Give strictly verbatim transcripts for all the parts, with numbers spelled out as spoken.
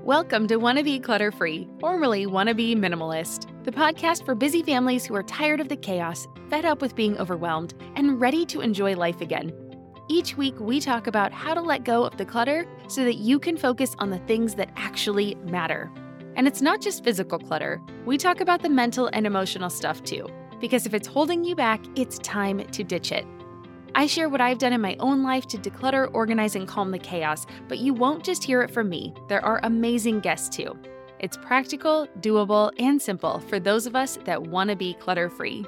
Welcome to Wanna Be Clutter-Free, formerly Wanna Be Minimalist, the podcast for busy families who are tired of the chaos, fed up with being overwhelmed, and ready to enjoy life again. Each week, we talk about how to let go of the clutter so that you can focus on the things that actually matter. And it's not just physical clutter. We talk about the mental and emotional stuff too, because if it's holding you back, it's time to ditch it. I share what I've done in my own life to declutter, organize, and calm the chaos, but you won't just hear it from me. There are amazing guests too. It's practical, doable, and simple for those of us that want to be clutter-free.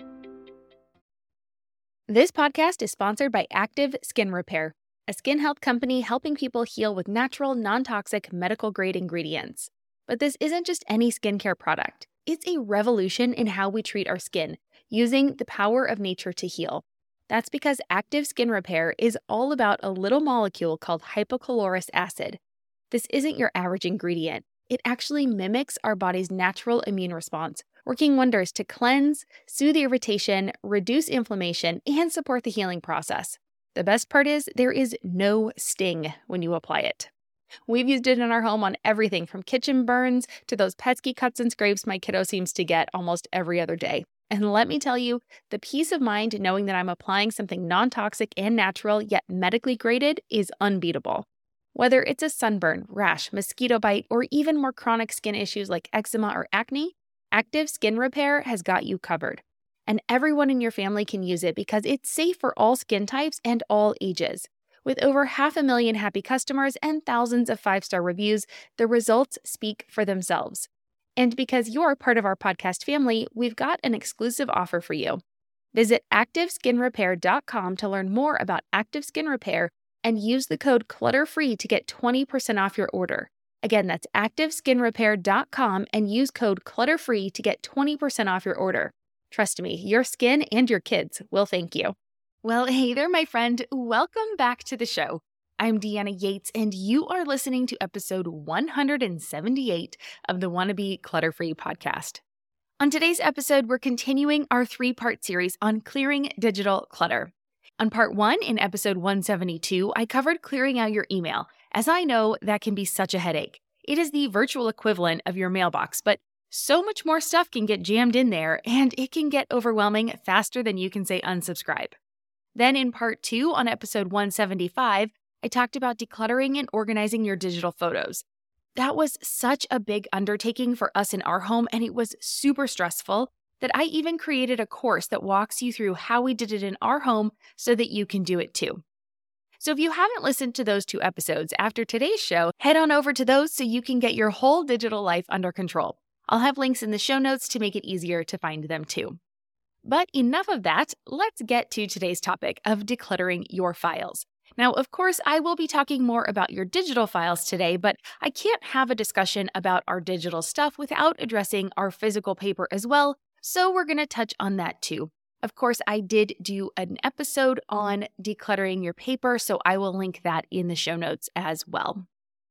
This podcast is sponsored by Active Skin Repair, a skin health company helping people heal with natural, non-toxic, medical-grade ingredients. But this isn't just any skincare product. It's a revolution in how we treat our skin, using the power of nature to heal. That's because Active Skin Repair is all about a little molecule called hypochlorous acid. This isn't your average ingredient. It actually mimics our body's natural immune response, working wonders to cleanse, soothe irritation, reduce inflammation, and support the healing process. The best part is there is no sting when you apply it. We've used it in our home on everything from kitchen burns to those pesky cuts and scrapes my kiddo seems to get almost every other day. And let me tell you, the peace of mind knowing that I'm applying something non-toxic and natural yet medically graded is unbeatable. Whether it's a sunburn, rash, mosquito bite, or even more chronic skin issues like eczema or acne, Active Skin Repair has got you covered. And everyone in your family can use it because it's safe for all skin types and all ages. With over half a million happy customers and thousands of five-star reviews, the results speak for themselves. And because you're part of our podcast family, we've got an exclusive offer for you. Visit active skin repair dot com to learn more about Active Skin Repair and use the code CLUTTERFREE to get twenty percent off your order. Again, that's active skin repair dot com and use code CLUTTERFREE to get twenty percent off your order. Trust me, your skin and your kids will thank you. Well, hey there, my friend. Welcome back to the show. I'm Deanna Yates, and you are listening to episode one hundred seventy-eight of the Wanna Be Clutter-Free podcast. On today's episode, we're continuing our three-part series on clearing digital clutter. On part one, in episode one seventy-two, I covered clearing out your email, as I know that can be such a headache. It is the virtual equivalent of your mailbox, but so much more stuff can get jammed in there, and it can get overwhelming faster than you can say unsubscribe. Then in part two, on episode one seventy-five, I talked about decluttering and organizing your digital photos. That was such a big undertaking for us in our home, and it was super stressful that I even created a course that walks you through how we did it in our home so that you can do it too. So if you haven't listened to those two episodes after today's show, head on over to those so you can get your whole digital life under control. I'll have links in the show notes to make it easier to find them too. But enough of that, let's get to today's topic of decluttering your files. Now, of course, I will be talking more about your digital files today, but I can't have a discussion about our digital stuff without addressing our physical paper as well, so we're going to touch on that too. Of course, I did do an episode on decluttering your paper, so I will link that in the show notes as well.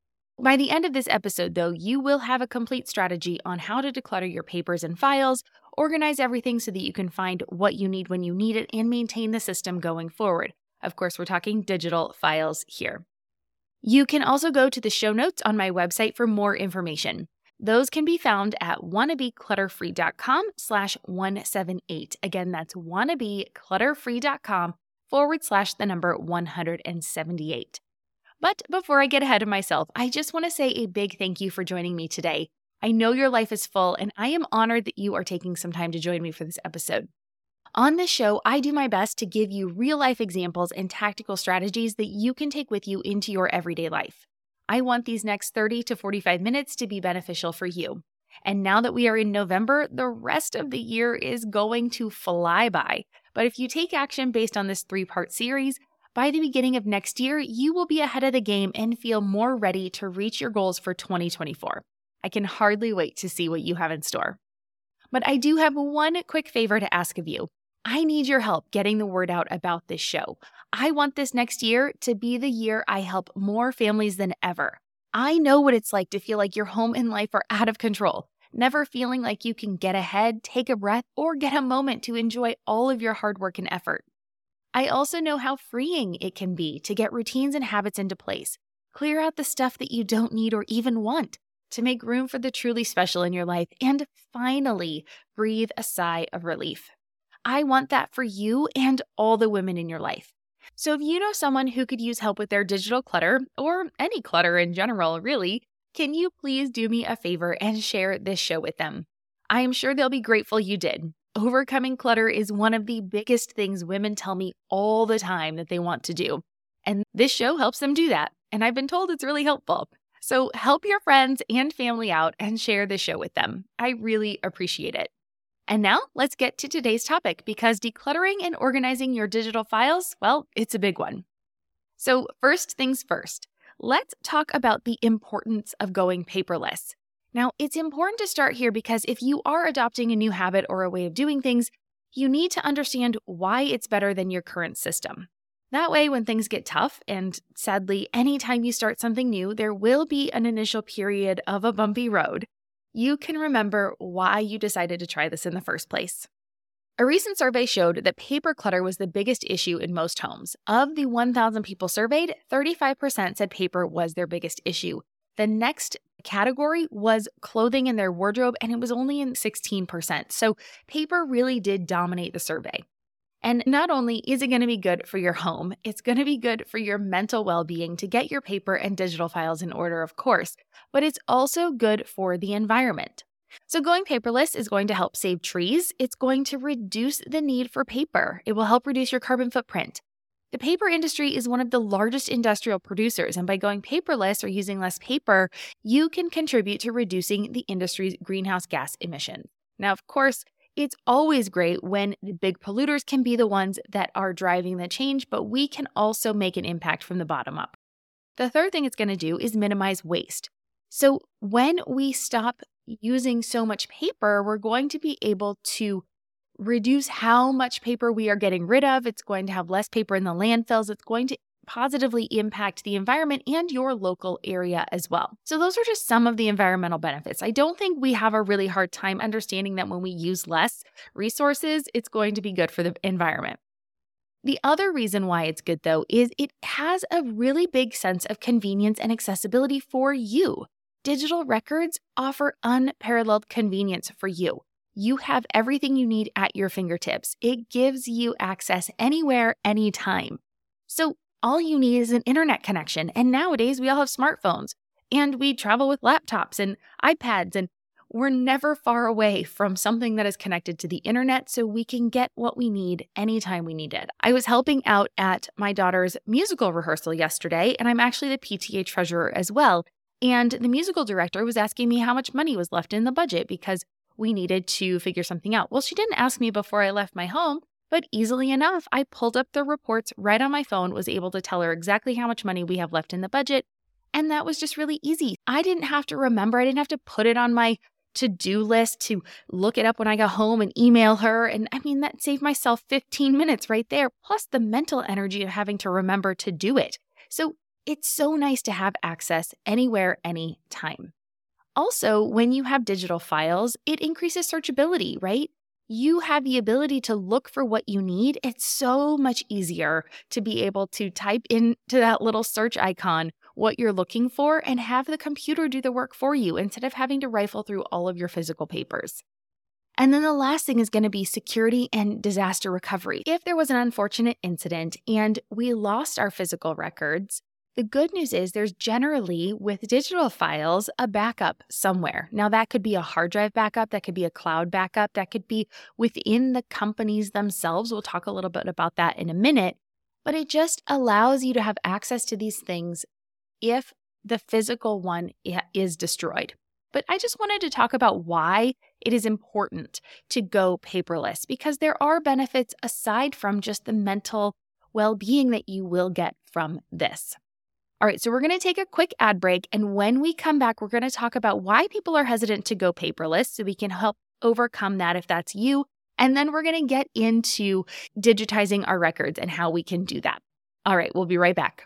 By the end of this episode, though, you will have a complete strategy on how to declutter your papers and files, organize everything so that you can find what you need when you need it, and maintain the system going forward. Of course, we're talking digital files here. You can also go to the show notes on my website for more information. Those can be found at wannabeclutterfree dot com slash one seventy-eight. Again, that's wannabeclutterfree dot com forward slash the number one hundred seventy-eight. But before I get ahead of myself, I just want to say a big thank you for joining me today. I know your life is full, and I am honored that you are taking some time to join me for this episode. On this show, I do my best to give you real-life examples and tactical strategies that you can take with you into your everyday life. I want these next thirty to forty-five minutes to be beneficial for you. And now that we are in November, the rest of the year is going to fly by. But if you take action based on this three-part series, by the beginning of next year, you will be ahead of the game and feel more ready to reach your goals for twenty twenty-four. I can hardly wait to see what you have in store. But I do have one quick favor to ask of you. I need your help getting the word out about this show. I want this next year to be the year I help more families than ever. I know what it's like to feel like your home and life are out of control, never feeling like you can get ahead, take a breath, or get a moment to enjoy all of your hard work and effort. I also know how freeing it can be to get routines and habits into place, Clear out the stuff that you don't need or even want to make room for the truly special in your life, and finally breathe a sigh of relief. I want that for you and all the women in your life. So if you know someone who could use help with their digital clutter, or any clutter in general, really, can you please do me a favor and share this show with them? I am sure they'll be grateful you did. Overcoming clutter is one of the biggest things women tell me all the time that they want to do. And this show helps them do that. And I've been told it's really helpful. So help your friends and family out and share this show with them. I really appreciate it. And now let's get to today's topic, because decluttering and organizing your digital files, well, it's a big one. So first things first, let's talk about the importance of going paperless. Now, it's important to start here because if you are adopting a new habit or a way of doing things, you need to understand why it's better than your current system. That way, when things get tough, and sadly, anytime you start something new, there will be an initial period of a bumpy road, you can remember why you decided to try this in the first place. A recent survey showed that paper clutter was the biggest issue in most homes. Of the one thousand people surveyed, thirty-five percent said paper was their biggest issue. The next category was clothing in their wardrobe, and it was only in sixteen percent. So paper really did dominate the survey. And not only is it going to be good for your home, it's going to be good for your mental well-being to get your paper and digital files in order, of course, but it's also good for the environment. So going paperless is going to help save trees. It's going to reduce the need for paper. It will help reduce your carbon footprint. The paper industry is one of the largest industrial producers, and by going paperless or using less paper, you can contribute to reducing the industry's greenhouse gas emissions. Now, of course, it's always great when the big polluters can be the ones that are driving the change, but we can also make an impact from the bottom up. The third thing it's going to do is minimize waste. So when we stop using so much paper, we're going to be able to reduce how much paper we are getting rid of. It's going to have less paper in the landfills. It's going to positively impact the environment and your local area as well. So those are just some of the environmental benefits. I don't think we have a really hard time understanding that when we use less resources, it's going to be good for the environment. The other reason why it's good, though, is it has a really big sense of convenience and accessibility for you. Digital records offer unparalleled convenience for you. You have everything you need at your fingertips. It gives you access anywhere, anytime. So all you need is an internet connection. And nowadays we all have smartphones, and we travel with laptops and iPads, and we're never far away from something that is connected to the internet, so we can get what we need anytime we need it. I was helping out at my daughter's musical rehearsal yesterday, and I'm actually the P T A treasurer as well. And the musical director was asking me how much money was left in the budget because we needed to figure something out. Well, she didn't ask me before I left my home, but easily enough, I pulled up the reports right on my phone, was able to tell her exactly how much money we have left in the budget. And that was just really easy. I didn't have to remember. I didn't have to put it on my to-do list to look it up when I got home and email her. And I mean, that saved myself fifteen minutes right there, plus the mental energy of having to remember to do it. So it's so nice to have access anywhere, anytime. Also, when you have digital files, it increases searchability, right? You have the ability to look for what you need. It's so much easier to be able to type into that little search icon what you're looking for and have the computer do the work for you instead of having to rifle through all of your physical papers. And then the last thing is going to be security and disaster recovery. If there was an unfortunate incident and we lost our physical records, the good news is there's generally, with digital files, a backup somewhere. Now, that could be a hard drive backup, that could be a cloud backup, that could be within the companies themselves. We'll talk a little bit about that in a minute. But it just allows you to have access to these things if the physical one is destroyed. But I just wanted to talk about why it is important to go paperless, because there are benefits aside from just the mental well-being that you will get from this. All right, so we're going to take a quick ad break, and when we come back, we're going to talk about why people are hesitant to go paperless so we can help overcome that if that's you, and then we're going to get into digitizing our records and how we can do that. All right, we'll be right back.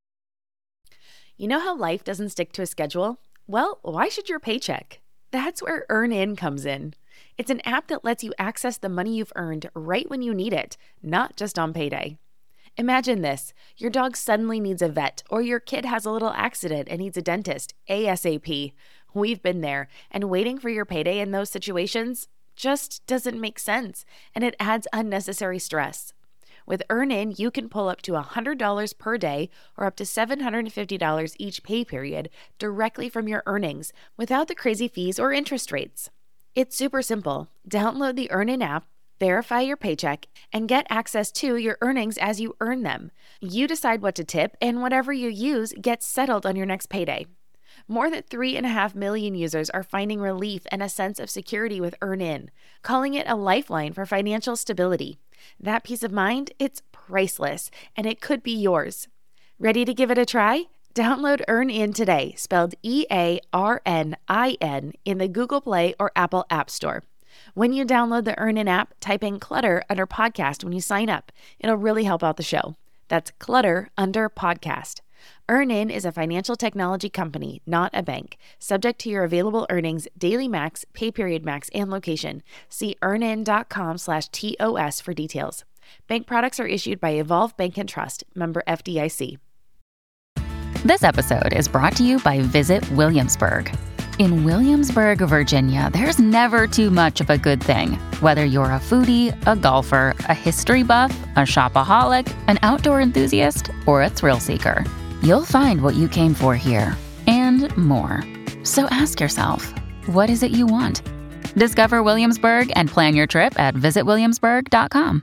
You know how life doesn't stick to a schedule? Well, why should your paycheck? That's where EarnIn comes in. It's an app that lets you access the money you've earned right when you need it, not just on payday. Imagine this. Your dog suddenly needs a vet, or your kid has a little accident and needs a dentist ASAP. We've been there, and waiting for your payday in those situations just doesn't make sense, and it adds unnecessary stress. With EarnIn, you can pull up to one hundred dollars per day or up to seven hundred fifty dollars each pay period directly from your earnings without the crazy fees or interest rates. It's super simple. Download the EarnIn app, verify your paycheck, and get access to your earnings as you earn them. You decide what to tip, and whatever you use gets settled on your next payday. More than three and a half million users are finding relief and a sense of security with EarnIn, calling it a lifeline for financial stability. That peace of mind, it's priceless, and it could be yours. Ready to give it a try? Download EarnIn today, spelled E A R N I N, in the Google Play or Apple App Store. When you download the EarnIn app, type in Clutter under podcast when you sign up. It'll really help out the show. That's Clutter under podcast. EarnIn is a financial technology company, not a bank. Subject to your available earnings, daily max, pay period max, and location. See earnin.com slash TOS for details. Bank products are issued by Evolve Bank and Trust, member F D I C. This episode is brought to you by Visit Williamsburg. In Williamsburg, Virginia, there's never too much of a good thing. Whether you're a foodie, a golfer, a history buff, a shopaholic, an outdoor enthusiast, or a thrill seeker, you'll find what you came for here and more. So ask yourself, what is it you want? Discover Williamsburg and plan your trip at visit williamsburg dot com.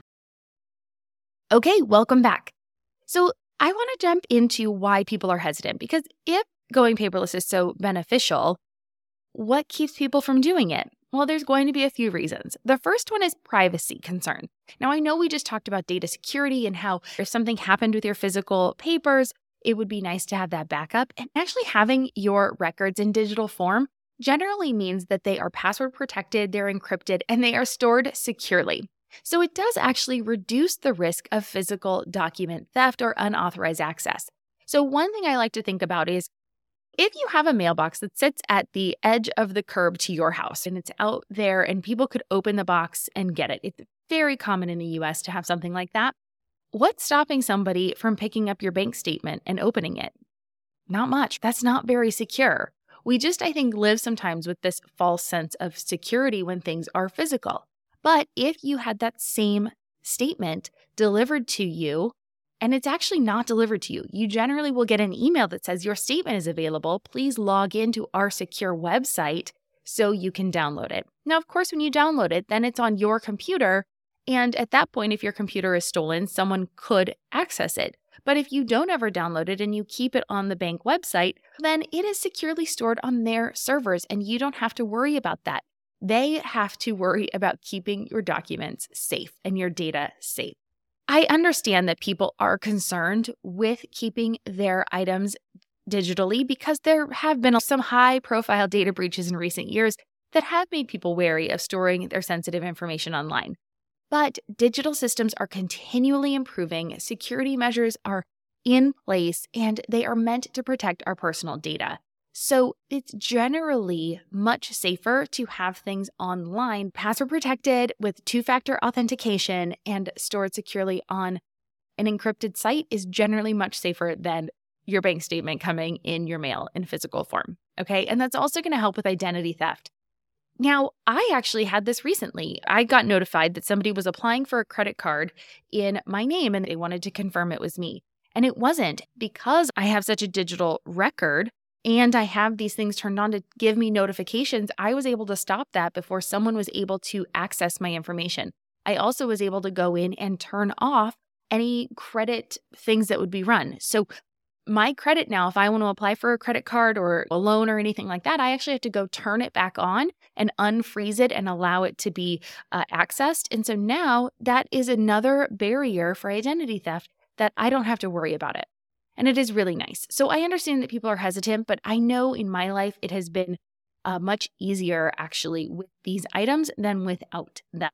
Okay, welcome back. So I want to jump into why people are hesitant, because if going paperless is so beneficial, what keeps people from doing it? Well, there's going to be a few reasons. The first one is privacy concern. Now, I know we just talked about data security and how if something happened with your physical papers, it would be nice to have that backup. And actually having your records in digital form generally means that they are password protected, they're encrypted, and they are stored securely. So it does actually reduce the risk of physical document theft or unauthorized access. So one thing I like to think about is if you have a mailbox that sits at the edge of the curb to your house and it's out there and people could open the box and get it. It's very common in the U S to have something like that. What's stopping somebody from picking up your bank statement and opening it? Not much. That's not very secure. We just, I think, live sometimes with this false sense of security when things are physical. But if you had that same statement delivered to you, and it's actually not delivered to you, you generally will get an email that says your statement is available. Please log into our secure website so you can download it. Now, of course, when you download it, then it's on your computer. And at that point, if your computer is stolen, someone could access it. But if you don't ever download it and you keep it on the bank website, then it is securely stored on their servers and you don't have to worry about that. They have to worry about keeping your documents safe and your data safe. I understand that people are concerned with keeping their items digitally because there have been some high-profile data breaches in recent years that have made people wary of storing their sensitive information online. But digital systems are continually improving, security measures are in place, and they are meant to protect our personal data. So it's generally much safer to have things online, password protected with two-factor authentication and stored securely on an encrypted site is generally much safer than your bank statement coming in your mail in physical form. Okay. And that's also going to help with identity theft. Now, I actually had this recently. I got notified that somebody was applying for a credit card in my name and they wanted to confirm it was me. And it wasn't because I have such a digital record and I have these things turned on to give me notifications. I was able to stop that before someone was able to access my information. I also was able to go in and turn off any credit things that would be run. So my credit now, if I want to apply for a credit card or a loan or anything like that, I actually have to go turn it back on and unfreeze it and allow it to be uh, accessed. And so now that is another barrier for identity theft that I don't have to worry about it. And it is really nice. So I understand that people are hesitant, but I know in my life it has been uh, much easier actually with these items than without them.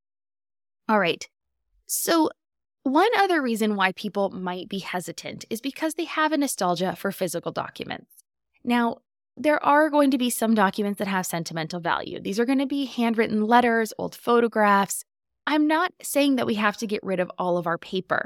All right. So one other reason why people might be hesitant is because they have a nostalgia for physical documents. Now, there are going to be some documents that have sentimental value. These are going to be handwritten letters, old photographs. I'm not saying that we have to get rid of all of our paper,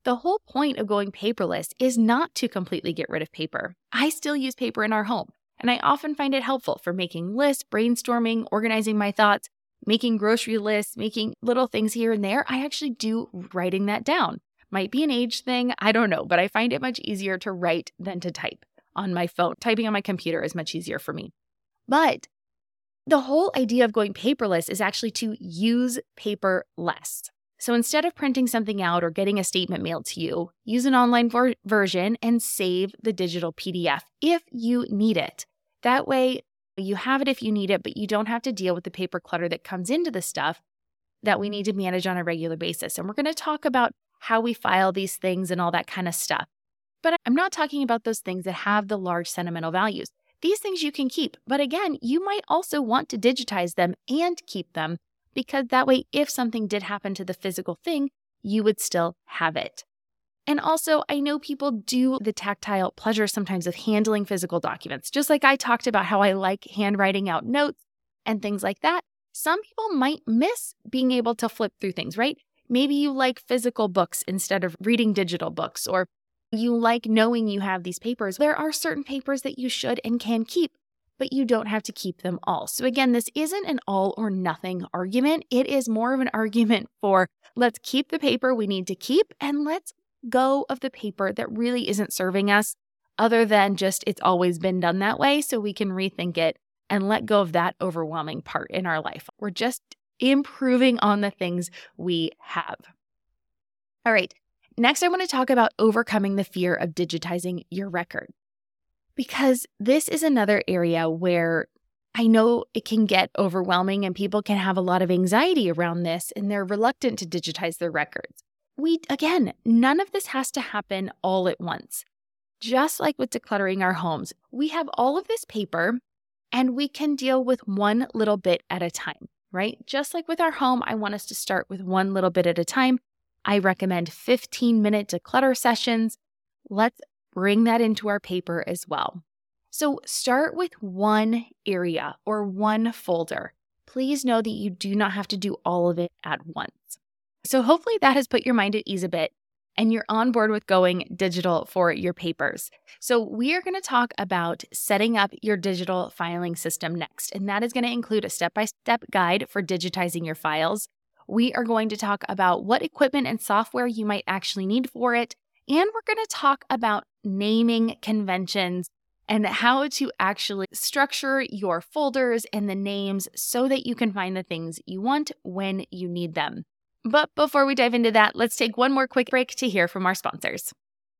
The whole point of going paperless is not to completely get rid of paper. I still use paper in our home, and I often find it helpful for making lists, brainstorming, organizing my thoughts, making grocery lists, making little things here and there. I actually do writing that down. Might be an age thing, I don't know, but I find it much easier to write than to type on my phone. Typing on my computer is much easier for me. But the whole idea of going paperless is actually to use paper less. So instead of printing something out or getting a statement mailed to you, use an online ver- version and save the digital P D F if you need it. That way, you have it if you need it, but you don't have to deal with the paper clutter that comes into the stuff that we need to manage on a regular basis. And we're going to talk about how we file these things and all that kind of stuff. But I'm not talking about those things that have the large sentimental values. These things you can keep, but again, you might also want to digitize them and keep them, because that way, if something did happen to the physical thing, you would still have it. And also, I know people do the tactile pleasure sometimes of handling physical documents. Just like I talked about how I like handwriting out notes and things like that, some people might miss being able to flip through things, right? Maybe you like physical books instead of reading digital books, or you like knowing you have these papers. There are certain papers that you should and can keep, but you don't have to keep them all. So again, this isn't an all or nothing argument. It is more of an argument for let's keep the paper we need to keep and let's go of the paper that really isn't serving us other than just it's always been done that way, so we can rethink it and let go of that overwhelming part in our life. We're just improving on the things we have. All right, next I want to talk about overcoming the fear of digitizing your record. Because this is another area where I know it can get overwhelming and people can have a lot of anxiety around this and they're reluctant to digitize their records. We, again, none of this has to happen all at once. Just like with decluttering our homes, we have all of this paper and we can deal with one little bit at a time, right? Just like with our home, I want us to start with one little bit at a time. I recommend fifteen minute declutter sessions. Let's bring that into our paper as well. So start with one area or one folder. Please know that you do not have to do all of it at once. So hopefully that has put your mind at ease a bit and you're on board with going digital for your papers. So we are going to talk about setting up your digital filing system next, and that is going to include a step-by-step guide for digitizing your files. We are going to talk about what equipment and software you might actually need for it, and we're going to talk about naming conventions and how to actually structure your folders and the names so that you can find the things you want when you need them. But before we dive into that, let's take one more quick break to hear from our sponsors.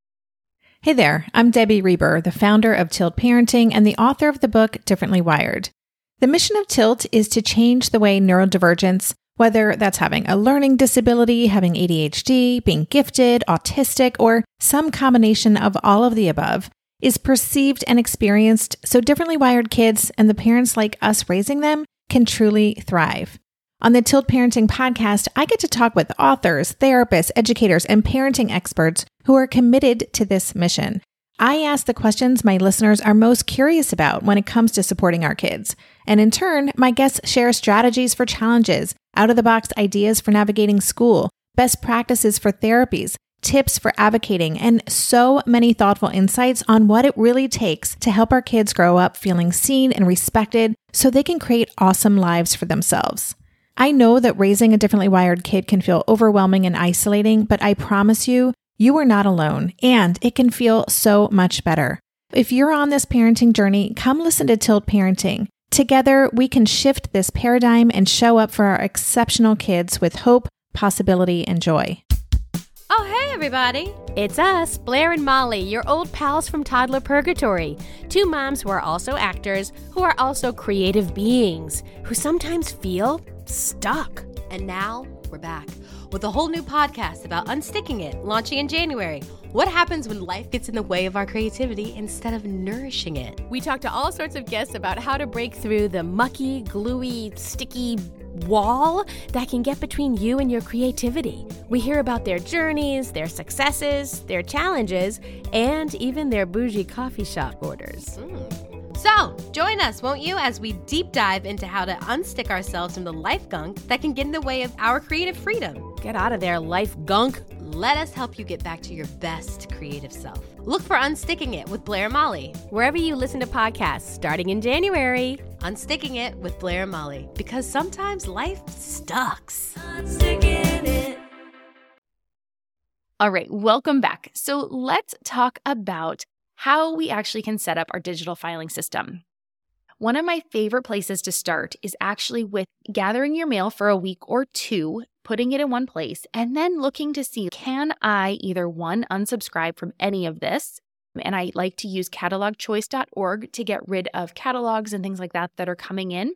Hey there, I'm Debbie Reber, the founder of Tilt Parenting and the author of the book Differently Wired. The mission of Tilt is to change the way neurodivergence, whether that's having a learning disability, having A D H D, being gifted, autistic, or some combination of all of the above, is perceived and experienced so differently wired kids and the parents like us raising them can truly thrive. On the Tilt Parenting podcast, I get to talk with authors, therapists, educators, and parenting experts who are committed to this mission. I ask the questions my listeners are most curious about when it comes to supporting our kids. And in turn, my guests share strategies for challenges, out-of-the-box ideas for navigating school, best practices for therapies, tips for advocating, and so many thoughtful insights on what it really takes to help our kids grow up feeling seen and respected so they can create awesome lives for themselves. I know that raising a differently wired kid can feel overwhelming and isolating, but I promise you, you are not alone, and it can feel so much better. If you're on this parenting journey, come listen to Tilt Parenting. Together, we can shift this paradigm and show up for our exceptional kids with hope, possibility, and joy. Oh, hey, everybody. It's us, Blair and Molly, your old pals from Toddler Purgatory. Two moms who are also actors, who are also creative beings, who sometimes feel stuck. And now we're back with a whole new podcast about unsticking it, launching in January. What happens when life gets in the way of our creativity instead of nourishing it? We talk to all sorts of guests about how to break through the mucky, gluey, sticky wall that can get between you and your creativity. We hear about their journeys, their successes, their challenges, and even their bougie coffee shop orders. Mm. So, join us, won't you, as we deep dive into how to unstick ourselves from the life gunk that can get in the way of our creative freedom. Get out of there, life gunk. Let us help you get back to your best creative self. Look for Unsticking It with Blair and Molly. Wherever you listen to podcasts starting in January. Unsticking It with Blair and Molly, because sometimes life sucks. Unsticking it. All right, welcome back. So let's talk about how we actually can set up our digital filing system. One of my favorite places to start is actually with gathering your mail for a week or two, putting it in one place, and then looking to see, can I either one, unsubscribe from any of this? And I like to use catalog choice dot org to get rid of catalogs and things like that that are coming in.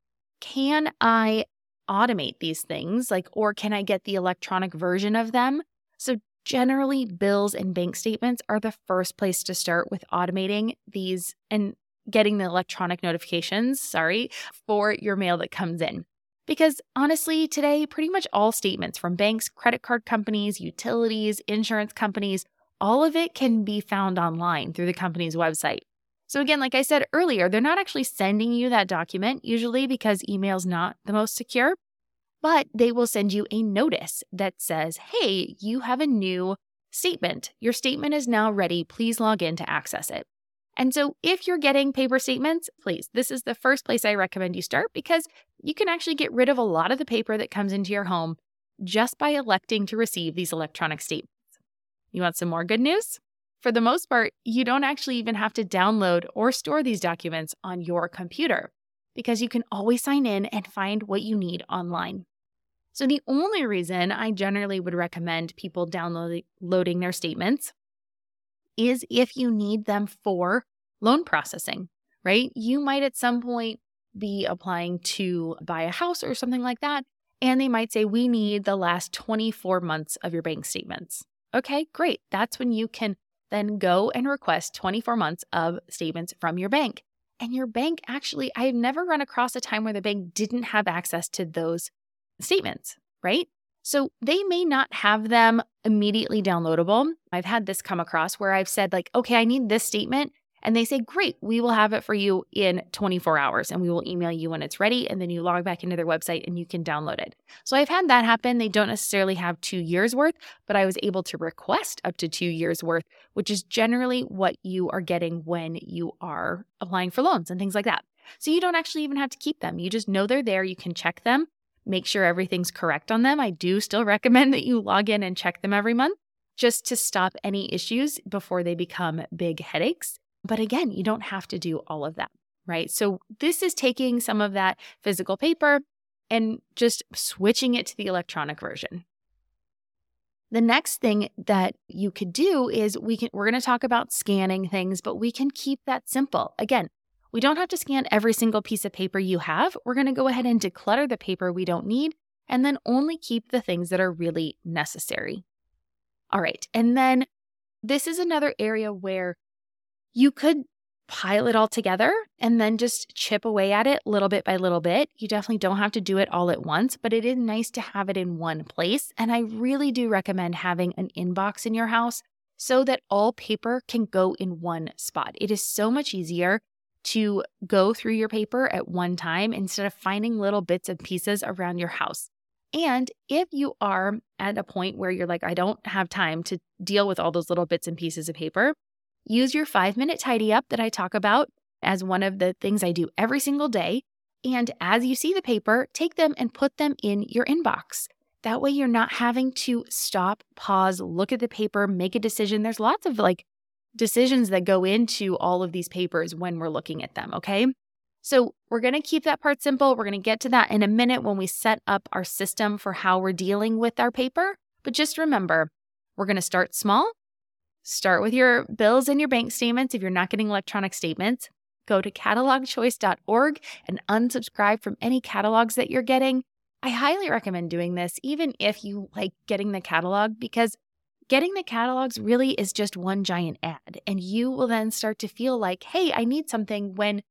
Can I automate these things? Like, or can I get the electronic version of them? So generally, bills and bank statements are the first place to start with automating these and getting the electronic notifications, sorry, for your mail that comes in. Because honestly, today, pretty much all statements from banks, credit card companies, utilities, insurance companies, all of it can be found online through the company's website. So again, like I said earlier, they're not actually sending you that document, usually because email's not the most secure, but they will send you a notice that says, hey, you have a new statement. Your statement is now ready. Please log in to access it. And so if you're getting paper statements, please, this is the first place I recommend you start, because you can actually get rid of a lot of the paper that comes into your home just by electing to receive these electronic statements. You want some more good news? For the most part, you don't actually even have to download or store these documents on your computer, because you can always sign in and find what you need online. So the only reason I generally would recommend people downloading their statements is if you need them for loan processing, right? You might at some point be applying to buy a house or something like that, and they might say, we need the last twenty-four months of your bank statements. Okay, great. That's when you can then go and request twenty-four months of statements from your bank. And your bank actually, I've never run across a time where the bank didn't have access to those statements, right? So they may not have them immediately downloadable. I've had this come across where I've said like, okay, I need this statement. And they say, great, we will have it for you in twenty-four hours and we will email you when it's ready. And then you log back into their website and you can download it. So I've had that happen. They don't necessarily have two years worth, but I was able to request up to two years worth, which is generally what you are getting when you are applying for loans and things like that. So you don't actually even have to keep them. You just know they're there. You can check them. Make sure everything's correct on them. I do still recommend that you log in and check them every month just to stop any issues before they become big headaches. But again, you don't have to do all of that, right? So this is taking some of that physical paper and just switching it to the electronic version. The next thing that you could do is we can, we're going to talk about scanning things, but we can keep that simple. Again, we don't have to scan every single piece of paper you have. We're going to go ahead and declutter the paper we don't need and then only keep the things that are really necessary. All right. And then this is another area where you could pile it all together and then just chip away at it little bit by little bit. You definitely don't have to do it all at once, but it is nice to have it in one place. And I really do recommend having an inbox in your house so that all paper can go in one spot. It is so much easier to go through your paper at one time instead of finding little bits and pieces around your house. And if you are at a point where you're like, I don't have time to deal with all those little bits and pieces of paper, use your five-minute tidy up that I talk about as one of the things I do every single day. And as you see the paper, take them and put them in your inbox. That way you're not having to stop, pause, look at the paper, make a decision. There's lots of like decisions that go into all of these papers when we're looking at them, okay? So we're going to keep that part simple. We're going to get to that in a minute when we set up our system for how we're dealing with our paper. But just remember, we're going to start small. Start with your bills and your bank statements if you're not getting electronic statements. Go to catalog choice dot org and unsubscribe from any catalogs that you're getting. I highly recommend doing this, even if you like getting the catalog, because getting the catalogs really is just one giant ad. And you will then start to feel like, hey, I need something, when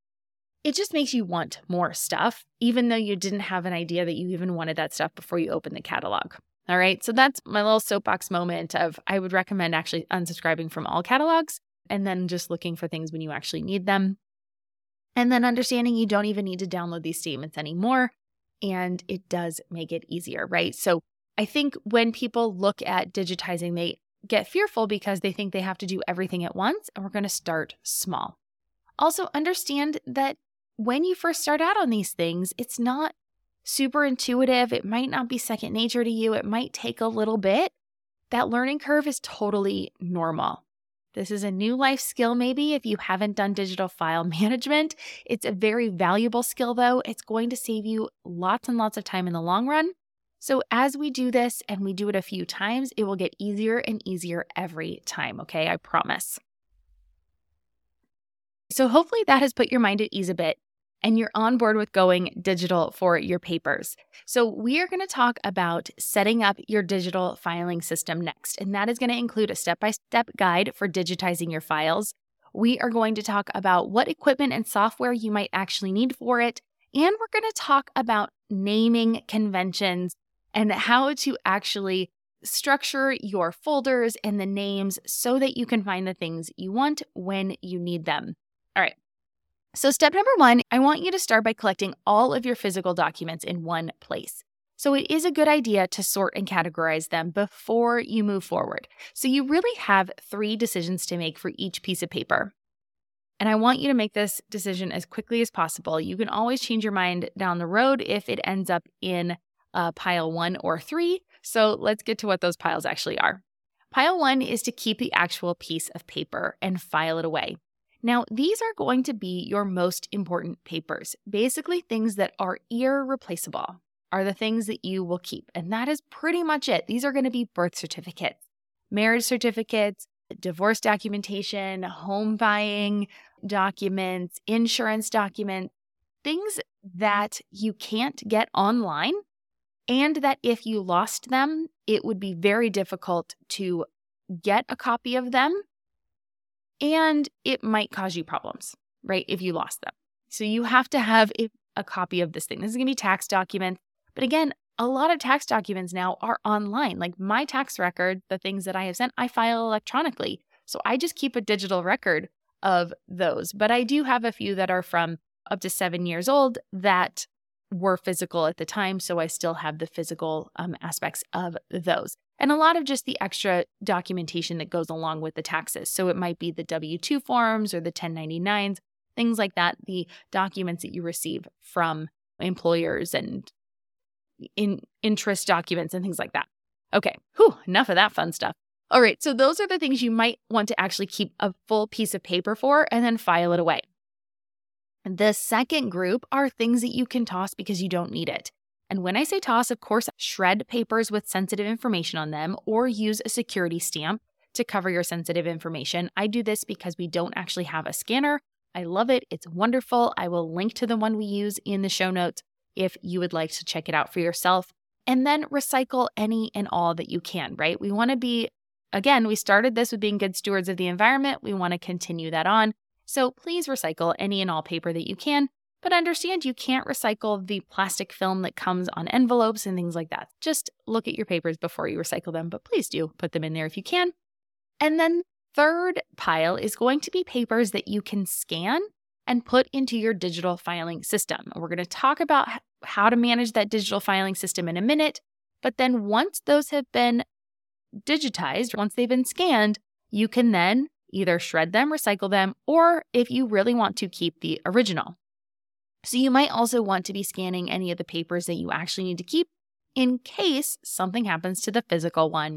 it just makes you want more stuff, even though you didn't have an idea that you even wanted that stuff before you opened the catalog. All right, so that's my little soapbox moment of I would recommend actually unsubscribing from all catalogs and then just looking for things when you actually need them. And then understanding you don't even need to download these statements anymore. And it does make it easier, right? So I think when people look at digitizing, they get fearful because they think they have to do everything at once, and we're going to start small. Also, understand that when you first start out on these things, it's not super intuitive. It might not be second nature to you. It might take a little bit. That learning curve is totally normal. This is a new life skill maybe if you haven't done digital file management. It's a very valuable skill though. It's going to save you lots and lots of time in the long run. So as we do this and we do it a few times, it will get easier and easier every time, okay? I promise. So hopefully that has put your mind at ease a bit and you're on board with going digital for your papers. So we are going to talk about setting up your digital filing system next, and that is going to include a step-by-step guide for digitizing your files. We are going to talk about what equipment and software you might actually need for it, and we're going to talk about naming conventions and how to actually structure your folders and the names so that you can find the things you want when you need them. All right. So step number one, I want you to start by collecting all of your physical documents in one place. So it is a good idea to sort and categorize them before you move forward. So you really have three decisions to make for each piece of paper. And I want you to make this decision as quickly as possible. You can always change your mind down the road if it ends up in uh, pile one or three. So let's get to what those piles actually are. Pile one is to keep the actual piece of paper and file it away. Now, these are going to be your most important papers. Basically, things that are irreplaceable are the things that you will keep. And that is pretty much it. These are going to be birth certificates, marriage certificates, divorce documentation, home buying documents, insurance documents, things that you can't get online, and that if you lost them, it would be very difficult to get a copy of them. And it might cause you problems, right, if you lost them. So you have to have a, a copy of this thing. This is going to be tax documents. But again, a lot of tax documents now are online. Like my tax record, the things that I have sent, I file electronically. So I just keep a digital record of those. But I do have a few that are from up to seven years old that were physical at the time. So I still have the physical um, aspects of those. And a lot of just the extra documentation that goes along with the taxes. So it might be the W two forms or the ten ninety-nines, things like that, the documents that you receive from employers and in interest documents and things like that. Okay, whew, enough of that fun stuff. All right, so those are the things you might want to actually keep a full piece of paper for and then file it away. The second group are things that you can toss because you don't need it. And when I say toss, of course, shred papers with sensitive information on them or use a security stamp to cover your sensitive information. I do this because we don't actually have a scanner. I love it. It's wonderful. I will link to the one we use in the show notes if you would like to check it out for yourself. And then recycle any and all that you can, right? We want to be, again, we started this with being good stewards of the environment. We want to continue that on. So please recycle any and all paper that you can. But understand you can't recycle the plastic film that comes on envelopes and things like that. Just look at your papers before you recycle them, but please do put them in there if you can. And then third pile is going to be papers that you can scan and put into your digital filing system. We're going to talk about how to manage that digital filing system in a minute, but then once those have been digitized, once they've been scanned, you can then either shred them, recycle them, or if you really want to, keep the original. So you might also want to be scanning any of the papers that you actually need to keep in case something happens to the physical one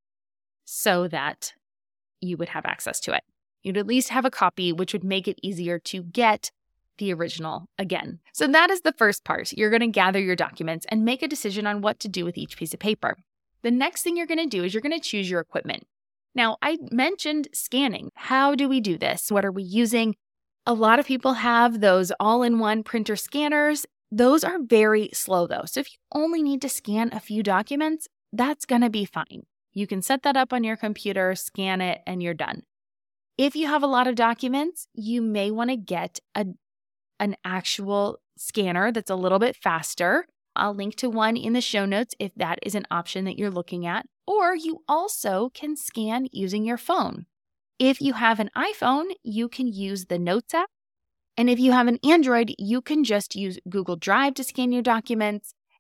so that you would have access to it. You'd at least have a copy, which would make it easier to get the original again. So that is the first part. You're going to gather your documents and make a decision on what to do with each piece of paper. The next thing you're going to do is you're going to choose your equipment. Now, I mentioned scanning. How do we do this? What are we using? A lot of people have those all-in-one printer scanners. Those are very slow though. So if you only need to scan a few documents, that's going to be fine. You can set that up on your computer, scan it, and you're done. If you have a lot of documents, you may want to get a, an actual scanner that's a little bit faster. I'll link to one in the show notes if that is an option that you're looking at. Or you also can scan using your phone. If you have an iPhone, you can use the Notes app. And if you have an Android, you can just use Google Drive to scan your documents.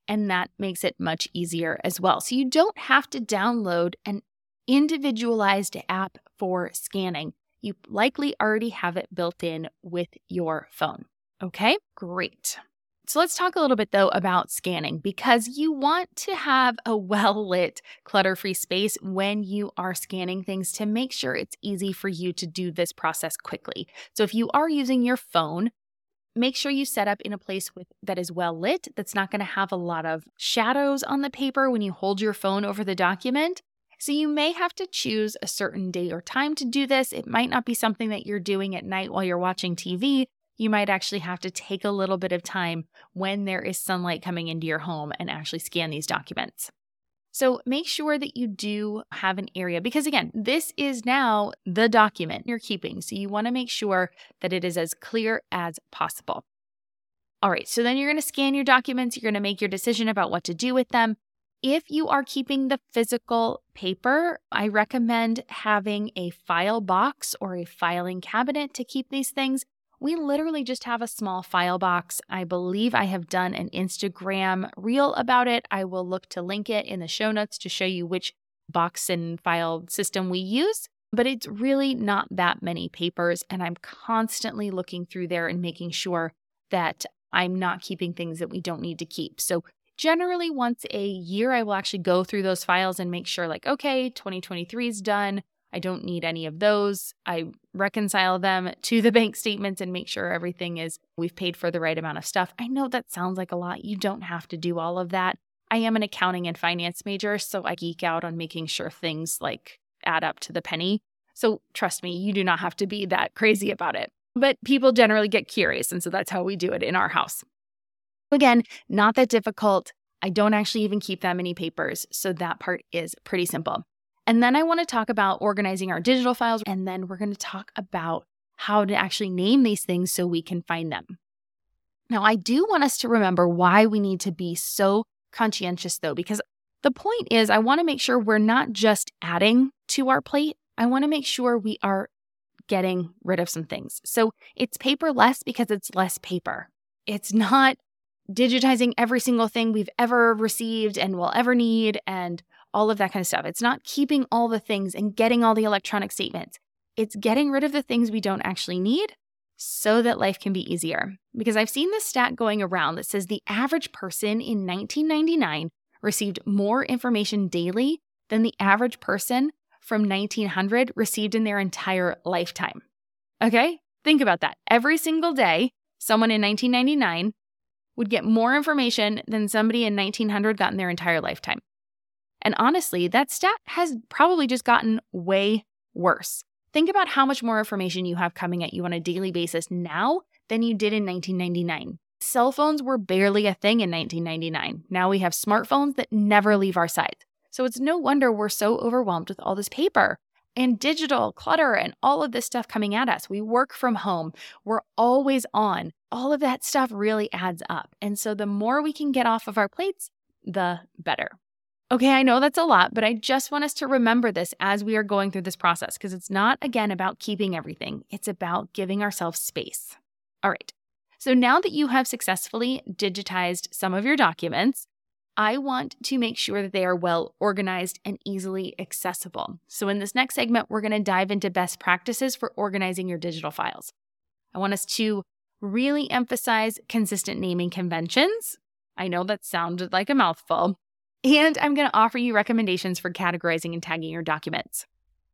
and that makes it much easier as well. So you don't have to download an individualized app for scanning. You likely already have it built in with your phone. Okay, great. So let's talk a little bit though about scanning, because you want to have a well-lit, clutter-free space when you are scanning things to make sure it's easy for you to do this process quickly. So if you are using your phone, make sure you set up in a place with that is well lit, that's not going to have a lot of shadows on the paper when you hold your phone over the document. So you may have to choose a certain day or time to do this. It might not be something that you're doing at night while you're watching T V. You might actually have to take a little bit of time when there is sunlight coming into your home and actually scan these documents. So make sure that you do have an area, because again, this is now the document you're keeping. So you want to make sure that it is as clear as possible. All right, so then you're going to scan your documents. You're going to make your decision about what to do with them. If you are keeping the physical paper, I recommend having a file box or a filing cabinet to keep these things. We literally just have a small file box. I believe I have done an Instagram reel about it. I will look to link it in the show notes to show you which box and file system we use. But it's really not that many papers, and I'm constantly looking through there and making sure that I'm not keeping things that we don't need to keep. So generally once a year, I will actually go through those files and make sure like, okay, twenty twenty-three is done. I don't need any of those. I reconcile them to the bank statements and make sure everything is, we've paid for the right amount of stuff. I know that sounds like a lot. You don't have to do all of that. I am an accounting and finance major, so I geek out on making sure things like add up to the penny. So trust me, you do not have to be that crazy about it. But people generally get curious, and so that's how we do it in our house. Again, not that difficult. I don't actually even keep that many papers, so that part is pretty simple. And then I want to talk about organizing our digital files, and then we're going to talk about how to actually name these things so we can find them. Now, I do want us to remember why we need to be so conscientious, though, because the point is I want to make sure we're not just adding to our plate. I want to make sure we are getting rid of some things. So it's paperless because it's less paper. It's not digitizing every single thing we've ever received and will ever need and all of that kind of stuff. It's not keeping all the things and getting all the electronic statements. It's getting rid of the things we don't actually need so that life can be easier. Because I've seen this stat going around that says the average person in nineteen ninety-nine received more information daily than the average person from nineteen hundred received in their entire lifetime. Okay? Think about that. Every single day, someone in nineteen ninety-nine would get more information than somebody in nineteen hundred got in their entire lifetime. And honestly, that stat has probably just gotten way worse. Think about how much more information you have coming at you on a daily basis now than you did in nineteen ninety-nine. Cell phones were barely a thing in nineteen ninety-nine. Now we have smartphones that never leave our sides. So it's no wonder we're so overwhelmed with all this paper and digital clutter and all of this stuff coming at us. We work from home. We're always on. All of that stuff really adds up. And so the more we can get off of our plates, the better. Okay, I know that's a lot, but I just want us to remember this as we are going through this process, because it's not, again, about keeping everything. It's about giving ourselves space. All right. So now that you have successfully digitized some of your documents, I want to make sure that they are well organized and easily accessible. So in this next segment, we're going to dive into best practices for organizing your digital files. I want us to really emphasize consistent naming conventions. I know that sounded like a mouthful. And I'm going to offer you recommendations for categorizing and tagging your documents.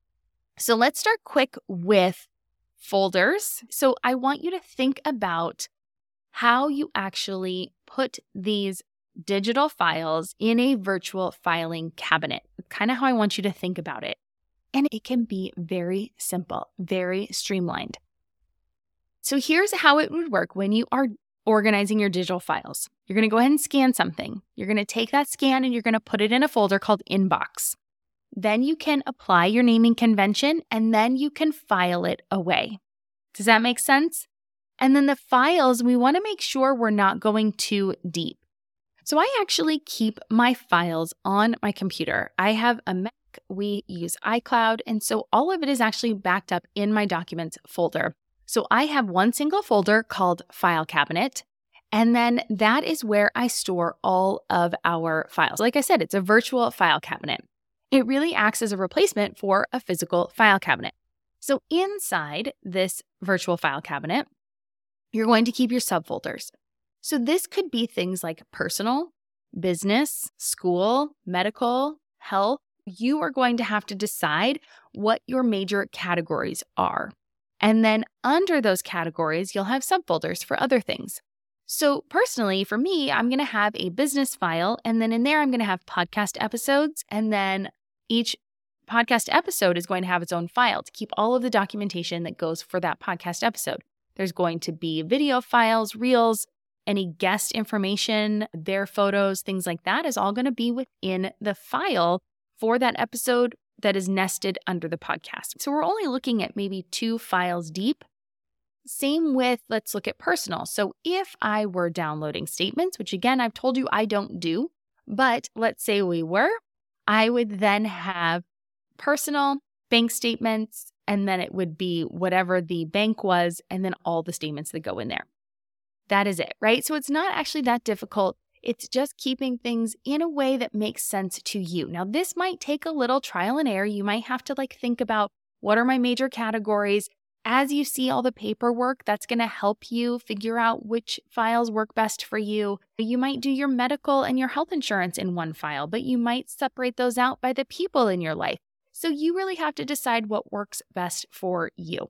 So let's start quick with folders. So I want you to think about how you actually put these digital files in a virtual filing cabinet. Kind of how I want you to think about it. And it can be very simple, very streamlined. So here's how it would work when you are organizing your digital files. You're going to go ahead and scan something. You're going to take that scan and you're going to put it in a folder called Inbox. Then you can apply your naming convention and then you can file it away. Does that make sense? And then the files, we want to make sure we're not going too deep. So I actually keep my files on my computer. I have a Mac, we use iCloud, and so all of it is actually backed up in my documents folder. So I have one single folder called File Cabinet, And then that is where I store all of our files. Like I said, it's a virtual file cabinet. It really acts as a replacement for a physical file cabinet. So inside this virtual file cabinet, you're going to keep your subfolders. So this could be things like personal, business, school, medical, health. You are going to have to decide what your major categories are. And then under those categories, you'll have subfolders for other things. So personally, for me, I'm going to have a business file, and then in there, I'm going to have podcast episodes, and then each podcast episode is going to have its own file to keep all of the documentation that goes for that podcast episode. There's going to be video files, reels, any guest information, their photos, things like that is all going to be within the file for that episode that is nested under the podcast. So we're only looking at maybe two files deep. Same with, let's look at personal. So if I were downloading statements, which again, I've told you I don't do, but let's say we were, I would then have personal, bank statements, and then it would be whatever the bank was, and then all the statements that go in there. That is it, right? So it's not actually that difficult. It's just keeping things in a way that makes sense to you. Now, this might take a little trial and error. You might have to like think about what are my major categories. As you see all the paperwork, that's going to help you figure out which files work best for you. You might do your medical and your health insurance in one file, but you might separate those out by the people in your life. So you really have to decide what works best for you.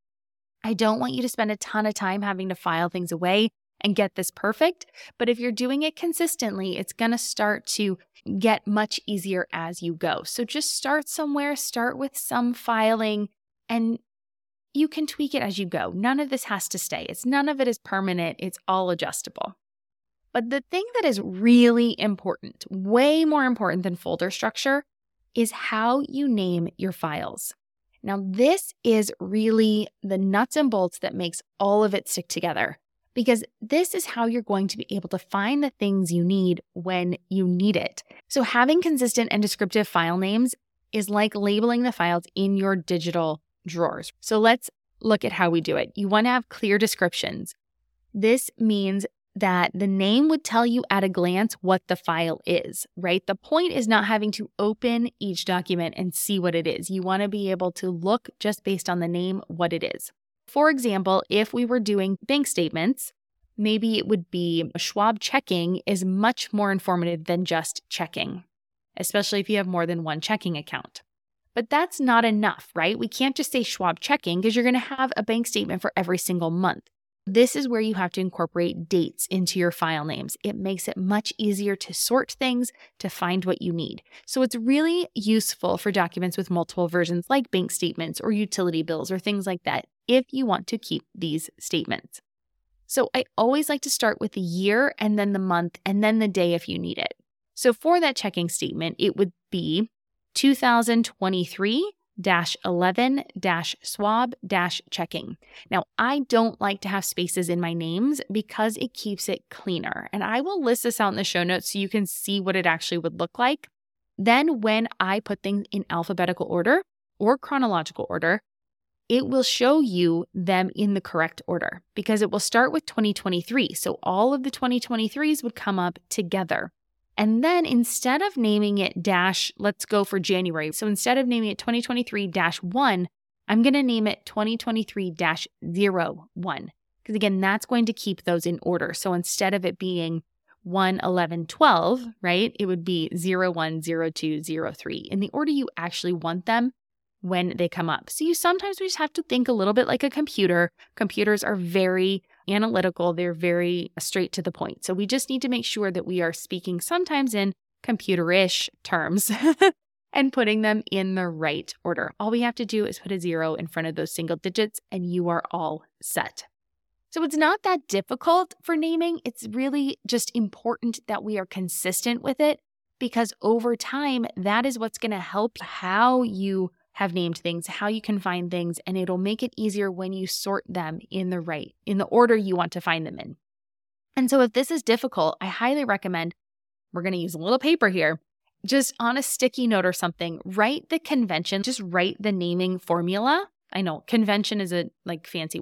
I don't want you to spend a ton of time having to file things away and get this perfect, but if you're doing it consistently, it's going to start to get much easier as you go. So just start somewhere, start with some filing, and you can tweak it as you go. None of this has to stay. It's none of it is permanent. It's all adjustable. But the thing that is really important, way more important than folder structure, is how you name your files. Now, this is really the nuts and bolts that makes all of it stick together, because this is how you're going to be able to find the things you need when you need it. So having consistent and descriptive file names is like labeling the files in your digital drawers. So let's look at how we do it. You want to have clear descriptions. This means that the name would tell you at a glance what the file is, right? The point is not having to open each document and see what it is. You want to be able to look just based on the name what it is. For example, if we were doing bank statements, maybe it would be Schwab Checking is much more informative than just checking, especially if you have more than one checking account. But that's not enough, right? We can't just say Schwab Checking because you're going to have a bank statement for every single month. This is where you have to incorporate dates into your file names. It makes it much easier to sort things, to find what you need. So it's really useful for documents with multiple versions like bank statements or utility bills or things like that if you want to keep these statements. So I always like to start with the year and then the month and then the day if you need it. So for that checking statement, it would be two thousand twenty-three dash eleven dash Schwab dash checking. Now, I don't like to have spaces in my names because it keeps it cleaner. And I will list this out in the show notes so you can see what it actually would look like. Then when I put things in alphabetical order or chronological order, it will show you them in the correct order because it will start with twenty twenty-three. So all of the twenty twenty-threes would come up together. And then instead of naming it dash, let's go for January. So instead of naming it twenty twenty-three dash one, I'm going to name it twenty twenty-three dash zero one. Because again, that's going to keep those in order. So instead of it being one, eleven, twelve, right, it would be zero, one, zero, two, zero, three in the order you actually want them when they come up. So you sometimes we just have to think a little bit like a computer. Computers are very analytical. They're very straight to the point. So we just need to make sure that we are speaking sometimes in computer-ish terms and putting them in the right order. All we have to do is put a zero in front of those single digits and you are all set. So it's not that difficult for naming. It's really just important that we are consistent with it because over time, that is what's going to help how you have named things, how you can find things, and it'll make it easier when you sort them in the right, in the order you want to find them in. And so if this is difficult, I highly recommend, we're going to use a little paper here, just on a sticky note or something, write the convention, just write the naming formula. I know convention is a like fancy word,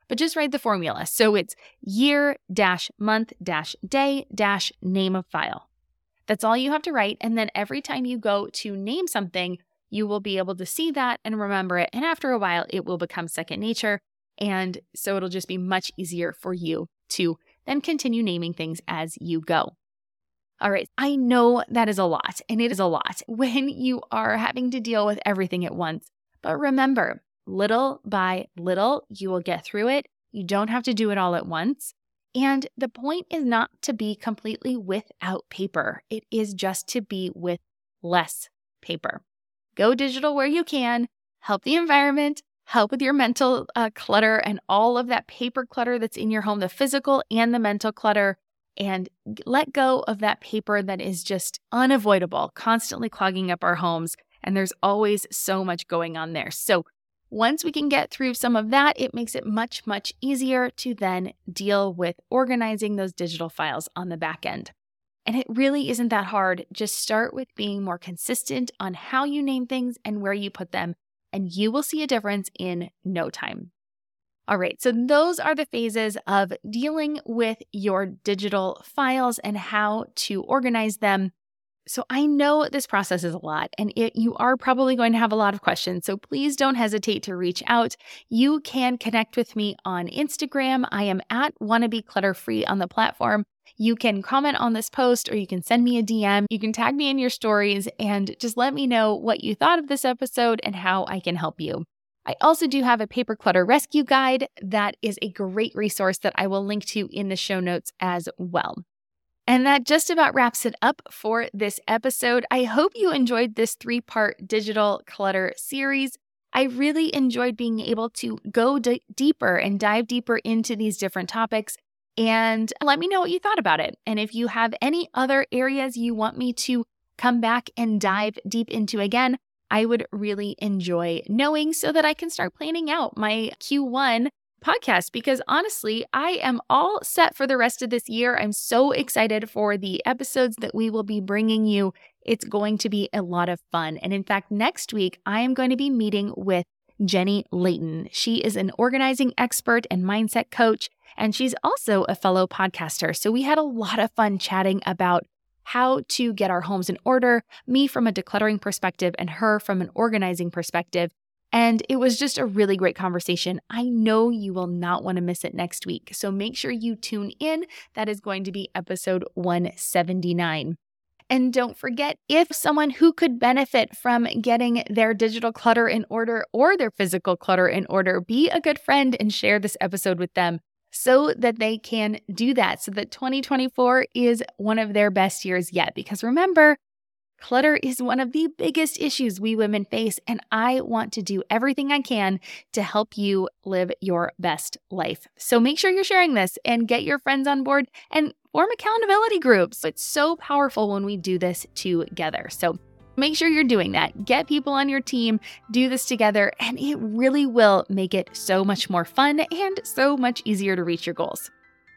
but just write the formula. So it's year dash month dash day dash name of file. That's all you have to write. And then every time you go to name something, you will be able to see that and remember it. And after a while, it will become second nature. And so it'll just be much easier for you to then continue naming things as you go. All right, I know that is a lot, and it is a lot when you are having to deal with everything at once. But remember, little by little, you will get through it. You don't have to do it all at once. And the point is not to be completely without paper. It is just to be with less paper. Go digital where you can, help the environment, help with your mental uh, clutter and all of that paper clutter that's in your home, the physical and the mental clutter, and let go of that paper that is just unavoidable, constantly clogging up our homes. And there's always so much going on there. So once we can get through some of that, it makes it much, much easier to then deal with organizing those digital files on the back end. And it really isn't that hard. Just start with being more consistent on how you name things and where you put them, and you will see a difference in no time. All right, so those are the phases of dealing with your digital files and how to organize them. So I know this process is a lot, and it, you are probably going to have a lot of questions, so please don't hesitate to reach out. You can connect with me on Instagram. I am at wannabeclutterfree on the platform. You can comment on this post, or you can send me a D M. You can tag me in your stories and just let me know what you thought of this episode and how I can help you. I also do have a paper clutter rescue guide that is a great resource that I will link to in the show notes as well. And that just about wraps it up for this episode. I hope you enjoyed this three-part digital clutter series. I really enjoyed being able to go d- deeper and dive deeper into these different topics. And let me know what you thought about it. And if you have any other areas you want me to come back and dive deep into again, I would really enjoy knowing so that I can start planning out my Q one podcast, because honestly, I am all set for the rest of this year. I'm so excited for the episodes that we will be bringing you. It's going to be a lot of fun. And in fact, next week, I am going to be meeting with Jenny Layton. She is an organizing expert and mindset coach, and she's also a fellow podcaster. So we had a lot of fun chatting about how to get our homes in order, me from a decluttering perspective and her from an organizing perspective. And it was just a really great conversation. I know you will not want to miss it next week. So make sure you tune in. That is going to be episode one seventy-nine. And don't forget, if someone who could benefit from getting their digital clutter in order or their physical clutter in order, be a good friend and share this episode with them so that they can do that, so that twenty twenty-four is one of their best years yet. Because remember, clutter is one of the biggest issues we women face, and I want to do everything I can to help you live your best life. So make sure you're sharing this and get your friends on board and form accountability groups. It's so powerful when we do this together. So make sure you're doing that. Get people on your team, do this together, and it really will make it so much more fun and so much easier to reach your goals.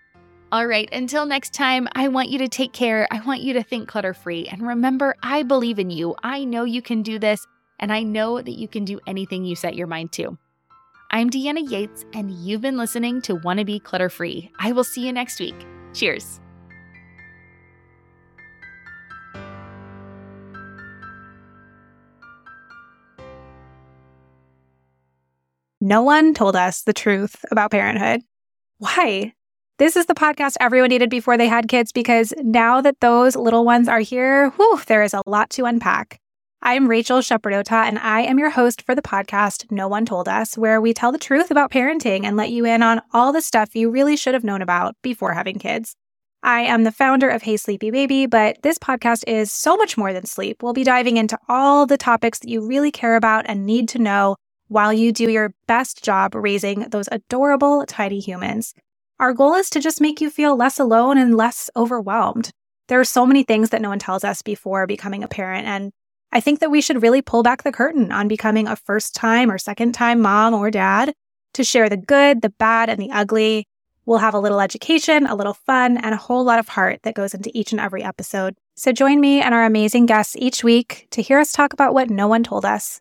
All right, until next time, I want you to take care. I want you to think clutter-free. And remember, I believe in you. I know you can do this, and I know that you can do anything you set your mind to. I'm Deanna Yates, and you've been listening to Wanna Be Clutter-Free. I will see you next week. Cheers. No one told us the truth about parenthood. Why? This is the podcast everyone needed before they had kids, because now that those little ones are here, whew, there is a lot to unpack. I'm Rachel Shepardota, and I am your host for the podcast No One Told Us, where we tell the truth about parenting and let you in on all the stuff you really should have known about before having kids. I am the founder of Hey Sleepy Baby, but this podcast is so much more than sleep. We'll be diving into all the topics that you really care about and need to know while you do your best job raising those adorable tiny humans. Our goal is to just make you feel less alone and less overwhelmed. There are so many things that no one tells us before becoming a parent, and I think that we should really pull back the curtain on becoming a first-time or second-time mom or dad to share the good, the bad, and the ugly. We'll have a little education, a little fun, and a whole lot of heart that goes into each and every episode. So join me and our amazing guests each week to hear us talk about what no one told us.